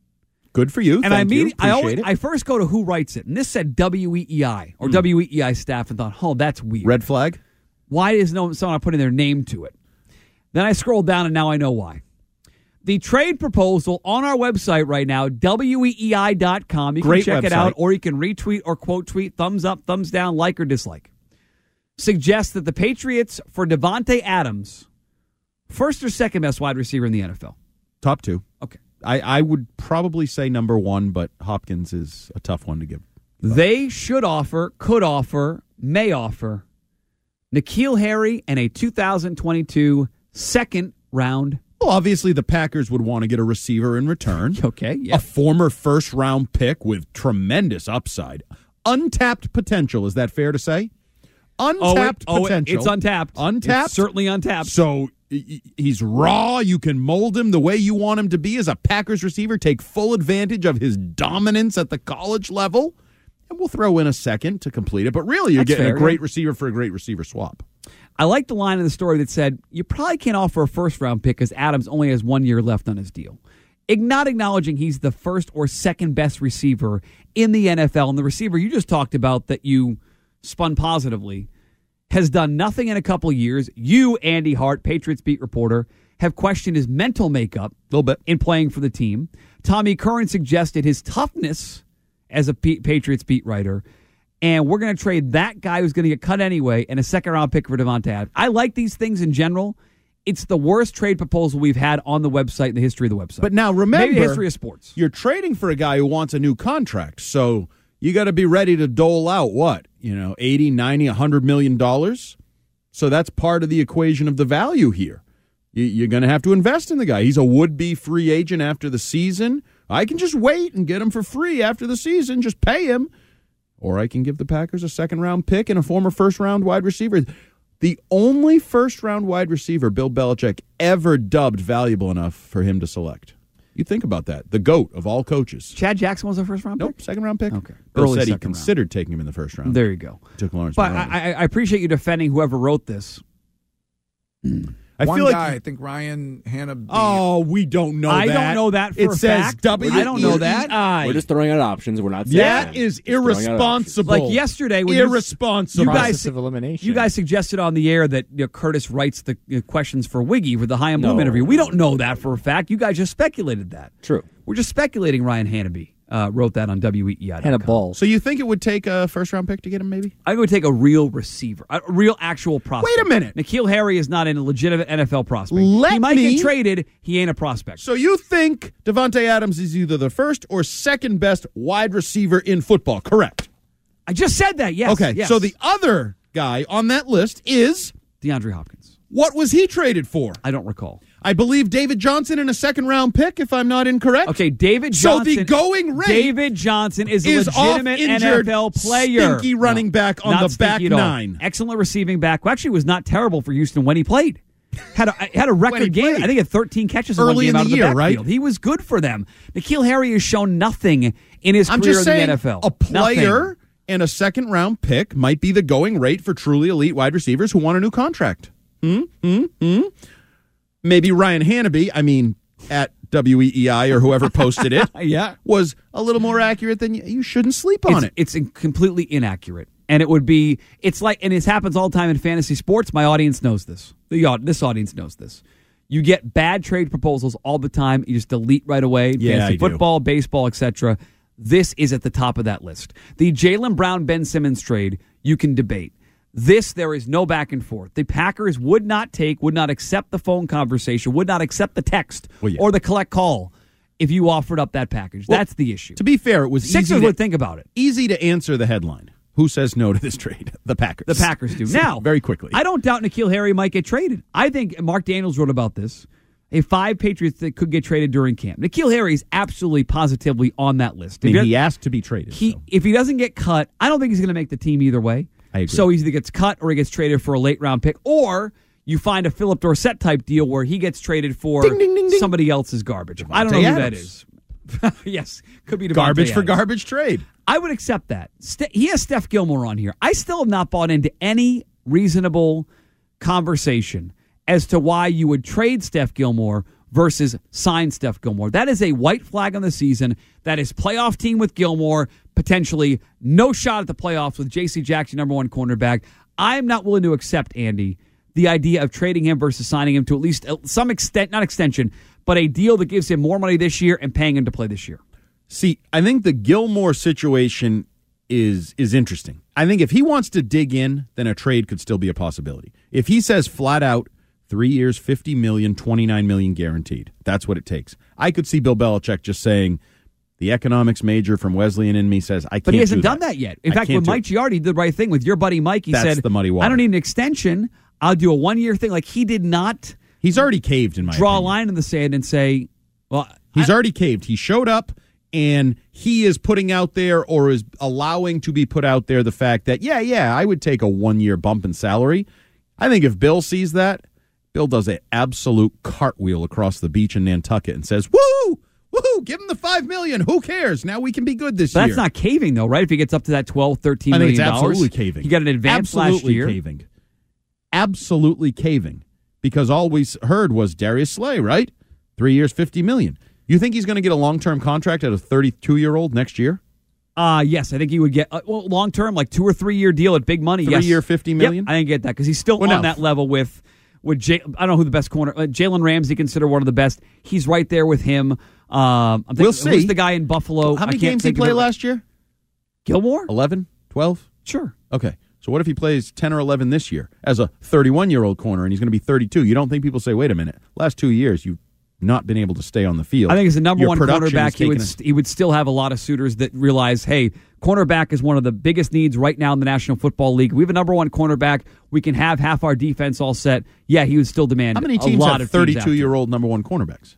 Good for you. And Appreciate it. I first go to who writes it, and this said WEEI or WEEI staff, and thought, oh, that's weird. Red flag? Why is someone putting their name to it? Then I scrolled down, and now I know why. The trade proposal on our website right now, weei.com. You can check it out, or you can retweet or quote tweet, thumbs up, thumbs down, like or dislike. Suggests that the Patriots for Davante Adams, first or second best wide receiver in the NFL? Top 2. Okay. I would probably say number 1, but Hopkins is a tough one to give. They should offer, could offer, may offer N'Keal Harry and a 2022 second-round. Well, obviously the Packers would want to get a receiver in return. Okay, yeah. A former first-round pick with tremendous upside. Untapped potential, is that fair to say? Untapped potential. It's untapped. Untapped? It's certainly untapped. So he's raw. You can mold him the way you want him to be as a Packers receiver. Take full advantage of his dominance at the college level. And we'll throw in a second to complete it. But really, you're getting a great receiver for a great receiver swap. I like the line in the story that said, you probably can't offer a first-round pick because Adams only has 1 year left on his deal. Not acknowledging he's the first or second best receiver in the NFL. And the receiver you just talked about that you spun positively has done nothing in a couple years. You, Andy Hart, Patriots beat reporter, have questioned his mental makeup a little bit in playing for the team. Tommy Curran suggested his toughness as a Patriots beat writer. And we're going to trade that guy who's going to get cut anyway and a second-round pick for Davante Adams. I like these things in general. It's the worst trade proposal we've had on the website in the history of the website. But now remember, maybe the history of sports. You're trading for a guy who wants a new contract. So you got to be ready to dole out what? 80, 90, $100 million? So that's part of the equation of the value here. You're going to have to invest in the guy. He's a would-be free agent after the season. I can just wait and get him for free after the season. Just pay him. Or I can give the Packers a second-round pick and a former first-round wide receiver. The only first-round wide receiver Bill Belichick ever dubbed valuable enough for him to select. You think about that. The GOAT of all coaches. Chad Jackson was a first-round pick? Nope, second-round pick. Okay. Bill said he considered taking him in the first round. There you go. Took Lawrence. But I appreciate you defending whoever wrote this. I One feel like guy, I think Ryan Hannah. Oh, we don't know that. I don't know that for it a says fact. W. I don't know that. We're just throwing out options. We're not saying That is irresponsible. Like yesterday, when irresponsible. Process of elimination. You guys suggested on the air that Curtis writes the questions for Wiggy for the Chaim Bloom interview. We don't know that for a fact. You guys just speculated that. True. We're just speculating Ryan Hannaby wrote that on WEEI. Hannah Ball. So you think it would take a first-round pick to get him, maybe? I would take a real receiver, a real actual prospect. Wait a minute. N'Keal Harry is not a legitimate NFL prospect. He might get traded. He ain't a prospect. So you think Davante Adams is either the first or second best wide receiver in football, correct? I just said that, yes. Okay, yes. so the other guy on that list is DeAndre Hopkins. What was he traded for? I don't recall. I believe David Johnson in a second-round pick, if I'm not incorrect. Okay, David Johnson. So the going rate David Johnson is a legitimate NFL player. Stinky running back on the back nine. Excellent receiving back. Well, actually, was not terrible for Houston when he played. Had a record game. I think he had 13 catches early in one game in out of the year, backfield. right? He was good for them. N'Keal Harry has shown nothing in his I'm career just in saying, the NFL. A player Nothing. and a second-round pick might be the going rate for truly elite wide receivers who want a new contract. Maybe Ryan Hannaby, at WEEI or whoever posted it, was a little more accurate than you shouldn't sleep on it. It's completely inaccurate. And it's like, and it happens all the time in fantasy sports. My audience knows this. This audience knows this. You get bad trade proposals all the time. You just delete right away. Fantasy football, baseball, etc. This is at the top of that list. The Jaylen Brown, Ben Simmons trade, you can debate. There is no back and forth. The Packers would not accept the phone conversation, would not accept the text or the collect call if you offered up that package. That's the issue. To be fair, it was Sixers would think about it. Easy to answer the headline. Who says no to this trade? The Packers. The Packers do. Now, very quickly. I don't doubt N'Keal Harry might get traded. I think Mark Daniels wrote about this. 5 Patriots that could get traded during camp. N'Keal Harry is absolutely positively on that list. He asked to be traded. If he doesn't get cut, I don't think he's going to make the team either way. I agree. So he either gets cut or he gets traded for a late round pick, or you find a Philip Dorsett type deal where he gets traded for somebody else's garbage. I don't know who that is. Yes, could be Devontae garbage for Adams. garbage trade. I would accept that. He has Steph Gilmore on here. I still have not bought into any reasonable conversation as to why you would trade Steph Gilmore versus sign Steph Gilmore. That is a white flag on the season. That is playoff team with Gilmore, potentially no shot at the playoffs with J.C. Jackson, number one cornerback. I'm not willing to accept, Andy, the idea of trading him versus signing him to at least some extent, not extension, but a deal that gives him more money this year and paying him to play this year. See, I think the Gilmore situation is interesting. I think if he wants to dig in, then a trade could still be a possibility. If he says flat out, 3 years, $50 million, $29 million guaranteed, that's what it takes. I could see Bill Belichick just saying, the economics major from Wesleyan in me says, I can't do that. But he hasn't done that yet. In fact, when Mike Giardi did the right thing with your buddy Mike, he said, the muddy water. I don't need an extension. I'll do a 1-year thing. Like, he did not. He's already caved, in my draw opinion. a line in the sand and say, well. He's already caved. He showed up, and he is putting out there or is allowing to be put out there the fact that, yeah, I would take a 1-year bump in salary. I think if Bill sees that, Bill does an absolute cartwheel across the beach in Nantucket and says, woo! Woohoo! Give him the $5 million. Who cares? Now we can be good this year. That's not caving, though, right? If he gets up to that $12, $13 million. I think it's absolutely caving. He got an advance last year. Caving. Absolutely caving. Because all we heard was Darius Slay, right? 3 years, $50 million. You think he's going to get a long-term contract at a 32-year-old next year? Yes, I think he would get long-term, like 2 or 3 year deal at big money. 3 year, $50 million? Yep, I didn't get that because he's still on that level with I don't know who the best corner. Jalen Ramsey, considered one of the best. He's right there with him. We'll see. Who's the guy in Buffalo? How many games did he play last year? Gilmore? 11? 12? Sure. Okay. So what if he plays 10 or 11 this year as a 31-year-old corner and he's going to be 32? You don't think people say, wait a minute, last 2 years you've not been able to stay on the field. I think as a number one cornerback, he would still have a lot of suitors that realize, hey, cornerback is one of the biggest needs right now in the National Football League. We have a number one cornerback. We can have half our defense all set. Yeah, he would still demand a lot. How many teams have 32-year-old number one cornerbacks?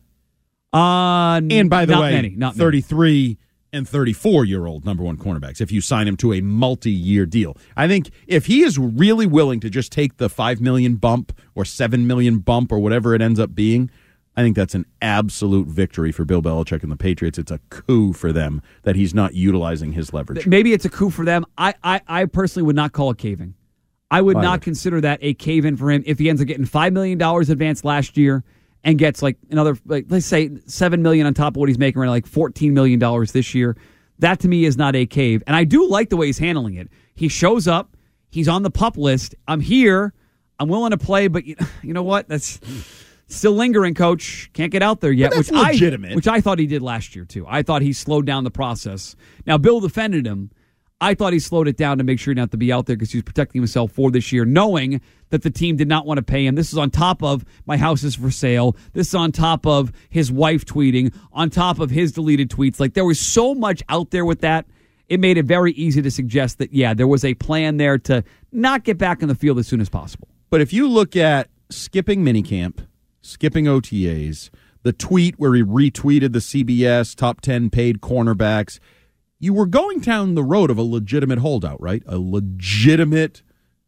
And by the way, not 33 and 34-year-old number one cornerbacks if you sign him to a multi-year deal. I think if he is really willing to just take the $5 million bump or $7 million bump or whatever it ends up being, I think that's an absolute victory for Bill Belichick and the Patriots. It's a coup for them that he's not utilizing his leverage. Maybe it's a coup for them. I personally would not call it caving. I would not consider that a cave-in for him if he ends up getting $5 million advance last year and gets like another, let's say $7 million on top of what he's making right now, like $14 million this year. That to me is not a cave. And I do like the way he's handling it. He shows up. He's on the PUP list. I'm here. I'm willing to play, but you know what? That's still lingering, Coach. Can't get out there yet. But that's legitimate. Which I thought he did last year, too. I thought he slowed down the process. Now, Bill defended him. I thought he slowed it down to make sure he didn't have to be out there because he was protecting himself for this year, knowing that the team did not want to pay him. This is on top of my house is for sale. This is on top of his wife tweeting, on top of his deleted tweets. Like, there was so much out there with that. It made it very easy to suggest that, yeah, there was a plan there to not get back in the field as soon as possible. But if you look at skipping minicamp, skipping OTAs, the tweet where he retweeted the CBS top 10 paid cornerbacks, you were going down the road of a legitimate holdout, right? A legitimate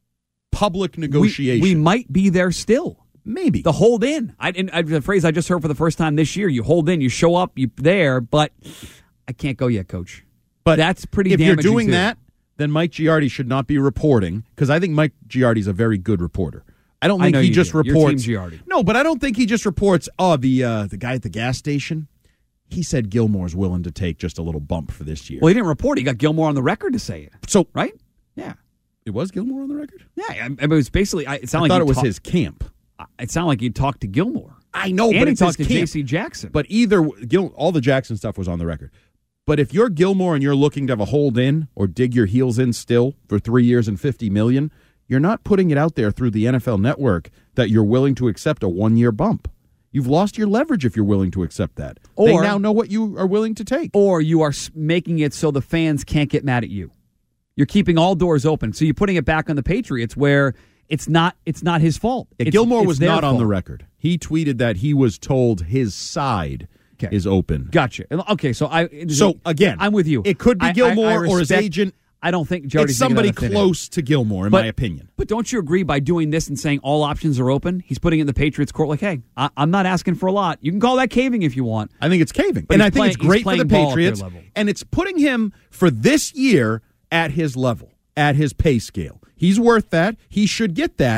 public negotiation. We might be there still. Maybe. The hold in. The phrase I just heard for the first time this year, you hold in, you show up, you're there, but I can't go yet, Coach. But that's pretty if damaging. If you're doing that, then Mike Giardi should not be reporting, because I think Mike Giardi is a very good reporter. I don't think he just reports. Your team Giardi. No, but I don't think he just reports, the guy at the gas station, he said Gilmore's willing to take just a little bump for this year. Well, he didn't report. He got Gilmore on the record to say it. So, right? Yeah. It was Gilmore on the record? Yeah. It was basically, it sounded I like thought it was his camp. It sounded like he talked to Gilmore. I know, and but he it's talked his to camp. J.C. Jackson. But all the Jackson stuff was on the record. But if you're Gilmore and you're looking to have a hold in or dig your heels in still for 3 years and $50 million, you're not putting it out there through the NFL Network that you're willing to accept a 1-year bump. You've lost your leverage if you're willing to accept that. They now know what you are willing to take. Or you are making it so the fans can't get mad at you. You're keeping all doors open. So you're putting it back on the Patriots where it's not his fault. Gilmore was not on the record. He tweeted that he was told his side is open. Gotcha. Okay, so again, I'm with you. It could be Gilmore or his agent. I don't think Giardi's it's somebody close to Gilmore, in my opinion. But don't you agree by doing this and saying all options are open? He's putting it in the Patriots' court like, hey, I'm not asking for a lot. You can call that caving if you want. I think it's caving. And I think it's great for the Patriots. And it's putting him for this year at his level, at his pay scale. He's worth that. He should get that.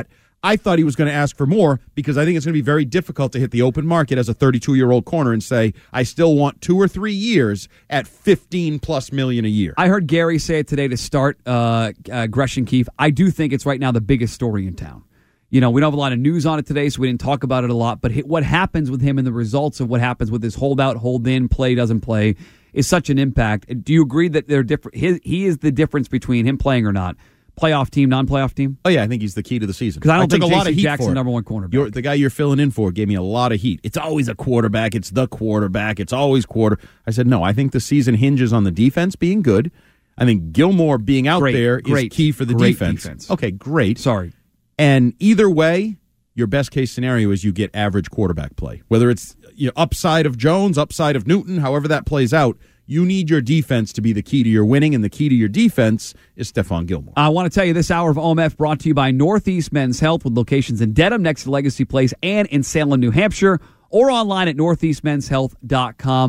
I thought he was going to ask for more because I think it's going to be very difficult to hit the open market as a 32-year-old corner and say, I still want 2 or 3 years at $15+ million a year. I heard Gary say it today to start Gresham Keefe. I do think it's right now the biggest story in town. We don't have a lot of news on it today, so we didn't talk about it a lot. But what happens with him and the results of what happens with his holdout, hold in, play, doesn't play is such an impact. Do you agree that they're different? He is the difference between him playing or not. Playoff team, non-playoff team? Oh, yeah, I think he's the key to the season. Because I don't think a lot of heat Jackson, for it. number one cornerback. The guy you're filling in for gave me a lot of heat. It's always a quarterback. It's the quarterback. It's always quarter. I said, no, I think the season hinges on the defense being good. I think Gilmore being out there is key for the defense. Okay, great. Sorry. And either way, your best-case scenario is you get average quarterback play. Whether it's upside of Jones, upside of Newton, however that plays out, you need your defense to be the key to your winning, and the key to your defense is Stephon Gilmore. I want to tell you this hour of OMF brought to you by Northeast Men's Health with locations in Dedham next to Legacy Place and in Salem, New Hampshire, or online at northeastmenshealth.com.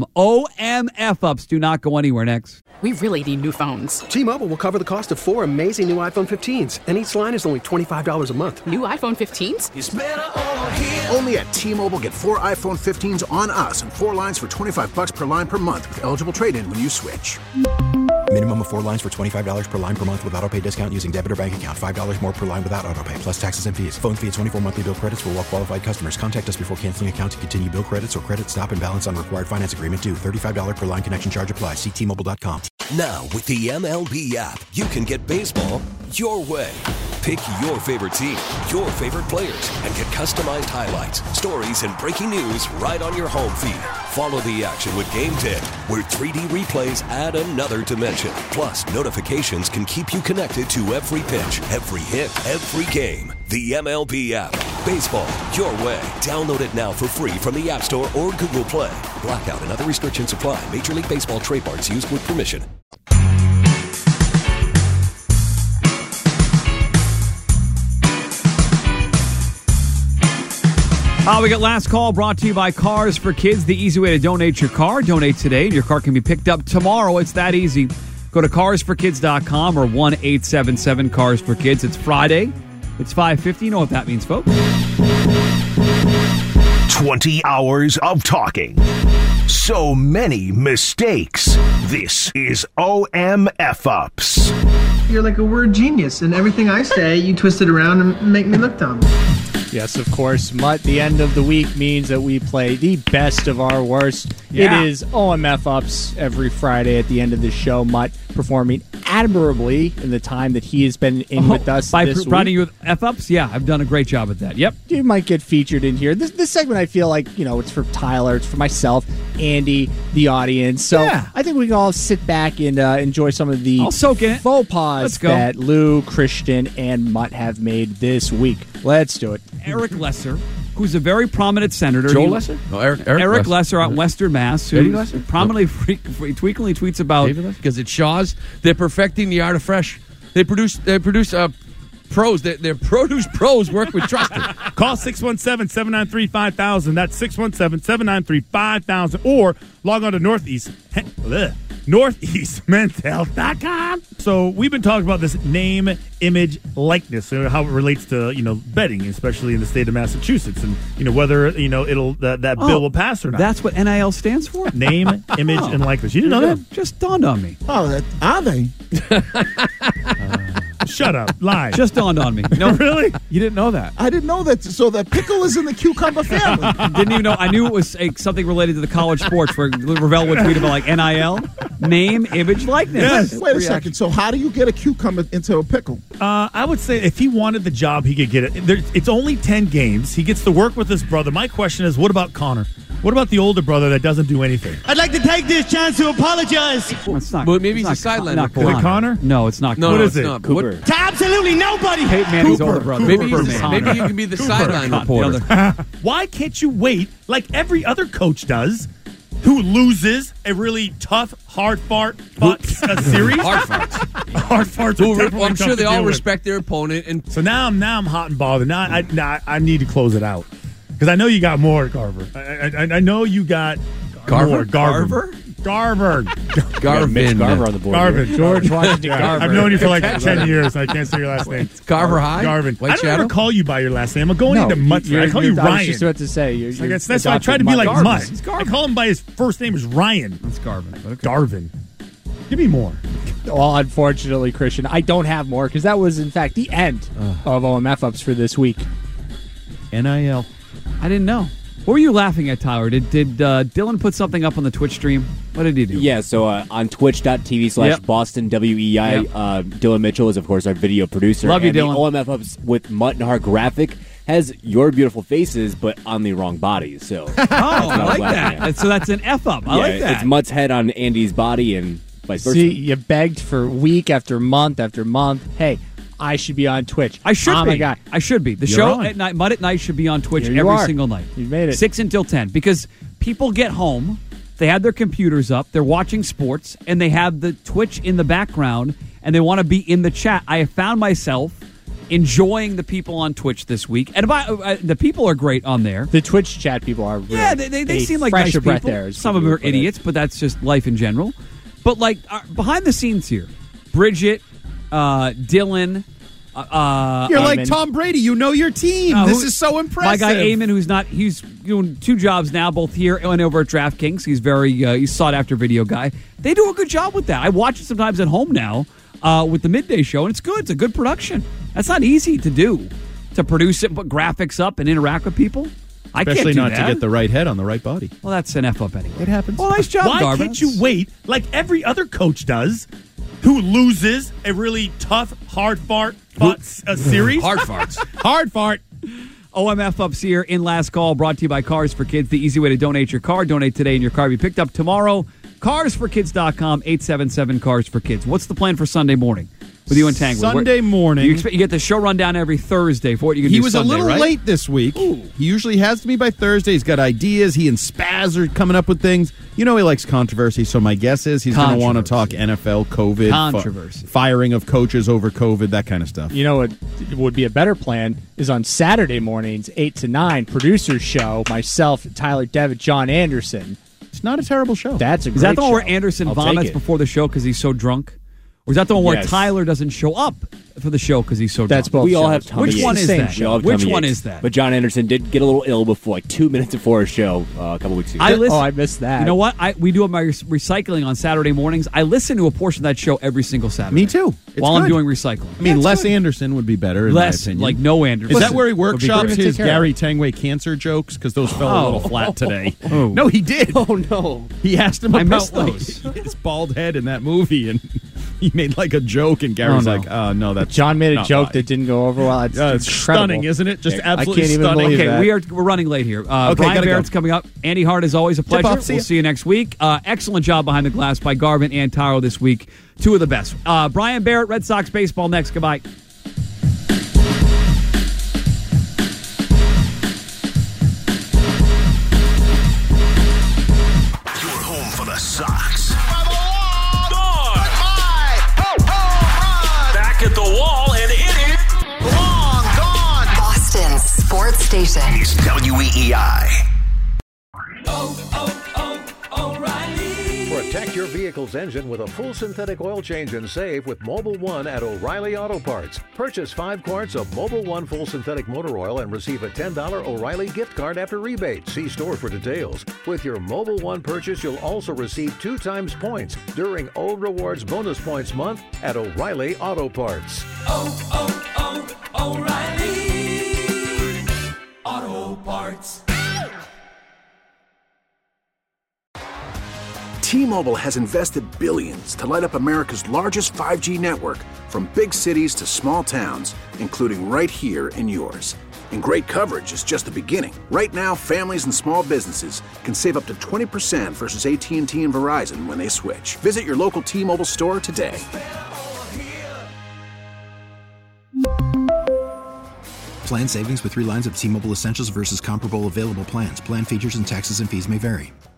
OMF ups. Do not go anywhere. Next. We really need new phones. T-Mobile will cover the cost of 4 amazing new iPhone 15s, and each line is only $25 a month. New iPhone 15s? It's better over here. Only at T-Mobile, get 4 iPhone 15s on us and 4 lines for $25 per line per month with eligible trade-in when you switch. Minimum of 4 lines for $25 per line per month with autopay discount using debit or bank account. $5 more per line without autopay, plus taxes and fees. Phone fee at 24 monthly bill credits for well-qualified customers. Contact us before canceling account to continue bill credits or credit stop and balance on required finance agreement due. $35 per line connection charge applies. See T-Mobile.com. Now, with the MLB app, you can get baseball your way. Pick your favorite team, your favorite players, and get customized highlights, stories, and breaking news right on your home feed. Follow the action with Game Tip, where 3D replays add another dimension. Plus, notifications can keep you connected to every pitch, every hit, every game. The MLB app. Baseball your way. Download it now for free from the App Store or Google Play. Blackout and other restrictions apply. Major League Baseball trademarks used with permission. We got Last Call brought to you by Cars for Kids, the easy way to donate your car. Donate today, and your car can be picked up tomorrow. It's that easy. Go to carsforkids.com or 1-877-CARS-FOR-KIDS. It's Friday. It's 5:50. You know what that means, folks. 20 hours of talking. So many mistakes. This is OMF Ups. You're like a word genius, and everything I say, you twist it around and make me look dumb. Yes, of course, Mutt. The end of the week means that we play the best of our worst. Yeah. It is OMF Ups every Friday at the end of the show. Mutt performing admirably in the time that he has been in with us by this providing week. you with F-ups? Yeah, I've done a great job at that. Yep. You might get featured in here. This segment, I feel like, it's for Tyler, it's for myself, Andy, the audience. So I think we can all sit back and enjoy some of the faux pas that Lou, Christian, and Mutt have made this week. Let's do it. Eric Lesser, who's a very prominent senator. Joel Lesser? No, Eric Lesser out in Western Mass, who prominently frequently tweets about because it's Shaw's. They're perfecting the art of fresh. They produce pros. Their produce pros work with Trusted. Call 617-793-5000. That's 617-793-5000. Or log on to NortheastMen'sHealth.com. So we've been talking about this name, image, likeness, how it relates to betting, especially in the state of Massachusetts, and whether it'll that bill will pass or not. That's what NIL stands for. Name, image, and likeness. You didn't know that? Just dawned on me. Oh, are they? Shut up. Lie. Just dawned on me. No, really? You didn't know that? I didn't know that. So the pickle is in the cucumber family. Didn't even know. I knew it was something related to the college sports where Ravel would tweet about like NIL, name, image, likeness. Yes. Wait a second. So how do you get a cucumber into a pickle? I would say if he wanted the job, he could get it. It's only 10 games. He gets to work with his brother. My question is, what about Connor? What about the older brother that doesn't do anything? I'd like to take this chance to apologize It's not. Well, maybe it's he's a not sideline Connor. Is it Connor? No, it's not. No, Connor. What is it? Not. Cooper. to absolutely nobody. Peyton Manning's older brother. Maybe you Cooper can be the sideline reporter. Why can't you wait like every other coach does, who loses a really tough, hard fart series? Hard farts. Hard farts. are definitely I'm tough sure they to all deal with. respect their opponent. And So now I'm hot and bothered. Now I need to close it out because I know you got more, Garver. I know you got more. Garver. Garver. Garvin. Garver on the board. Garvin. George Washington Garver. I've known you for like 10 years, and I can't say your last name. Garver High? Garvin. White I don't Shadow? ever call you by your last name. I'm going into Mutt. I call you I was Ryan. just about to say. That's why I try to be like Mutt. It's I Garvin. call him by his first name is Ryan. That's Garvin. But okay. Garvin. Give me more. Well, unfortunately, Christian, I don't have more because that was, in fact, the end of OMF Ups for this week. NIL. I didn't know. What were you laughing at, Tyler? Did Dylan put something up on the Twitch stream? What did he do? Yeah, so on twitch.tv/Boston WEI, Dylan Mitchell is, of course, our video producer. Love you, and Dylan. The OMF Ups with Mutt and Hart graphic has your beautiful faces, but on the wrong bodies. So I like that. So that's an F up. I like that. It's Mutt's head on Andy's body and vice versa. See, you begged for week after month after month. Hey, I should be on Twitch. I should be. My God. I should be. The You're show on. at night, Mud at Night, should be on Twitch Here you every are. single night. You made it. 6 until 10. Because people get home, they have their computers up, they're watching sports, and they have the Twitch in the background, and they want to be in the chat. I have found myself enjoying the people on Twitch this week. And the people are great on there. The Twitch chat people are really, Yeah, they seem like nice people. Some of them are idiots, but that's just life in general. But like behind the scenes here, Bridget, Dylan, You're like Tom Brady. You know your team. This is so impressive. My guy Eamon, he's doing 2 jobs now, both here and over at DraftKings. He's he's sought after video guy. They do a good job with that. I watch it sometimes at home now with the midday show, and it's good. It's a good production. That's not easy to do, to produce it, put graphics up, and interact with people. I Especially can't do not that. to get the right head on the right body. Well, that's an F up anyway. It happens. Well, nice job, Why Garvin. can't you wait like every other coach does who loses a really tough, hard fart series? Hard farts. Hard fart. OMF Ups here in Last Call, brought to you by Cars for Kids. The easy way to donate your car. Donate today and your car be picked up tomorrow. CarsForKids.com, 877-CARS-FOR-KIDS. What's the plan for Sunday morning with you and Tangler? Sunday morning. You get the show rundown every Thursday for what you can do He was Sunday, a little right? late this week. He usually has to be by Thursday. He's got ideas. He and Spaz are coming up with things. You know he likes controversy, so my guess is he's going to want to talk NFL, COVID, Controversy. firing of coaches over COVID, that kind of stuff. You know what would be a better plan is on Saturday mornings, 8 to 9, producers show, myself, Tyler Devitt, John Anderson. It's not a terrible show. That's a Is great that the one where show. Anderson I'll take vomits it. before the show because he's so drunk? Or is that the one where Yes. Tyler doesn't show up for the show because he's so That's drunk? both We all shows. have tummy Which one aches. is Same that? show. We all have Which tummy one aches. is that? But John Anderson did get a little ill before, like 2 minutes before his show a couple weeks ago. I listen. Oh, I missed that. You know what? We do my recycling on Saturday mornings. I listen to a portion of that show every single Saturday. Me too. It's while I'm good. doing recycling. I mean, Yeah, Les it's good. Anderson would be better, in Less, my opinion. like no Anderson. Is that where he would be workshops great. his Take care of Gary Tangway cancer jokes? Because those fell a Oh. little flat today. Oh. No, he did. Oh, no. He asked him I about missed those. his bald head in that movie, and he made like a joke, and Gary's no. like, "Oh no, that's John made a not joke why." that didn't go over well. It's It's incredible. stunning, isn't it? Just I absolutely can't even stunning. believe Okay, that. we're running late here. Okay, Brian gotta Barrett's go. coming up. Andy Hart, is always a pleasure. off, see We'll ya. see you next week. Excellent job behind the glass by Garvin and Taro this week. 2 of the best. Brian Barrett, Red Sox baseball next. Goodbye. Your home for the Sox. Back at the wall, and it is Long gone. Boston's sports station. It's WEEI. Protect your vehicle's engine with a full synthetic oil change and save with Mobile One at O'Reilly Auto Parts. Purchase 5 quarts of Mobile One full synthetic motor oil and receive a $10 O'Reilly gift card after rebate. See store for details. With your Mobile One purchase, you'll also receive 2 times points during O Rewards Bonus Points Month at O'Reilly Auto Parts. O'Reilly Auto Parts. T-Mobile has invested billions to light up America's largest 5G network, from big cities to small towns, including right here in yours. And great coverage is just the beginning. Right now, families and small businesses can save up to 20% versus AT&T and Verizon when they switch. Visit your local T-Mobile store today. Plan savings with 3 lines of T-Mobile Essentials versus comparable available plans. Plan features and taxes and fees may vary.